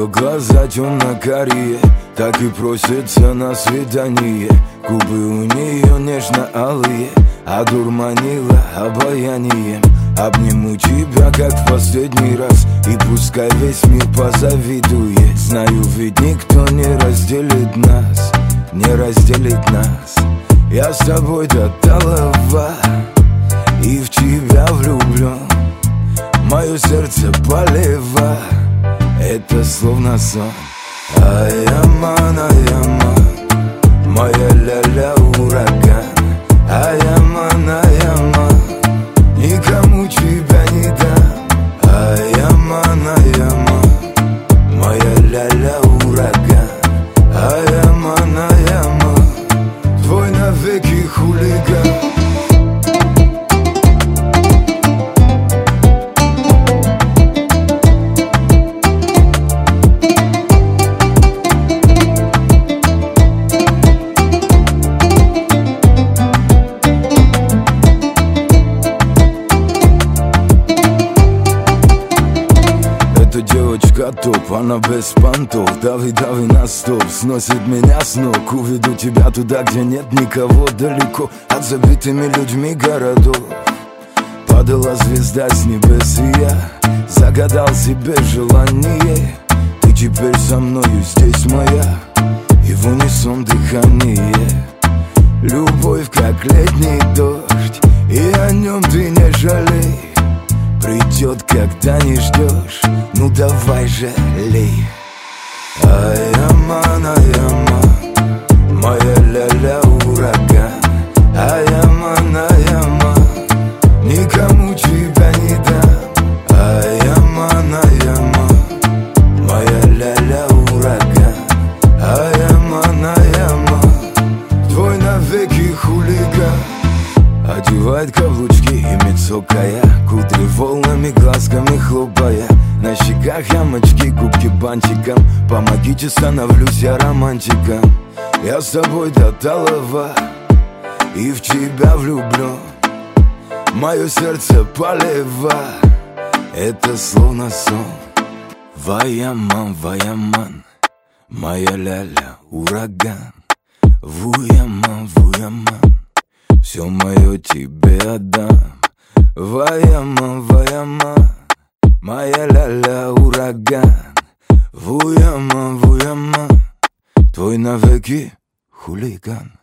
глаза темно-карие, так и просится на свидание. Губы у нее нежно-алые, одурманила обаянием. Обниму тебя, как в последний раз, и пускай весь мир позавидует. Знаю, ведь никто не разделит нас, не разделит нас. Я с тобой до талого и в тебя влюблен. Мое сердце полево, это словно сон. Ай-яман, моя ля-ля ураган. Ай-яман, никому тебя не дам. Ай-яман, моя ля-ля ураган. Ай-яман, твой навеки хулиган. Девочка топ, она без понтов. Дави, дави на стоп, сносит меня с ног. Уведу тебя туда, где нет никого, далеко от забитыми людьми городов. Падала звезда с небес, и я загадал себе желание. Ты теперь со мною, здесь моя, и в унисон дыхание. Любовь, как летний дождь, и о нем ты не жалей. Придет, когда не ждешь, ну давай жалей. Ай-яман, моя ля-ля ураган. Ай-яман, никому тебя не дам. Ай-яман, моя ля-ля ураган. Ай-яман, твой навеки хулиган. Одевает каблучки и мицокая, кудри волнами, глазками хлопая. На щеках ямочки, губки бантиком. Помогите, становлюсь я романтиком. Я с тобой до талого и в тебя влюблен. Мое сердце полево, это словно сон. Ваяман, моя ля-ля ураган. Вуяман, все мое тебе отдам. Ваяман, моя ля-ля ураган. Вуяман, твой навеки хулиган.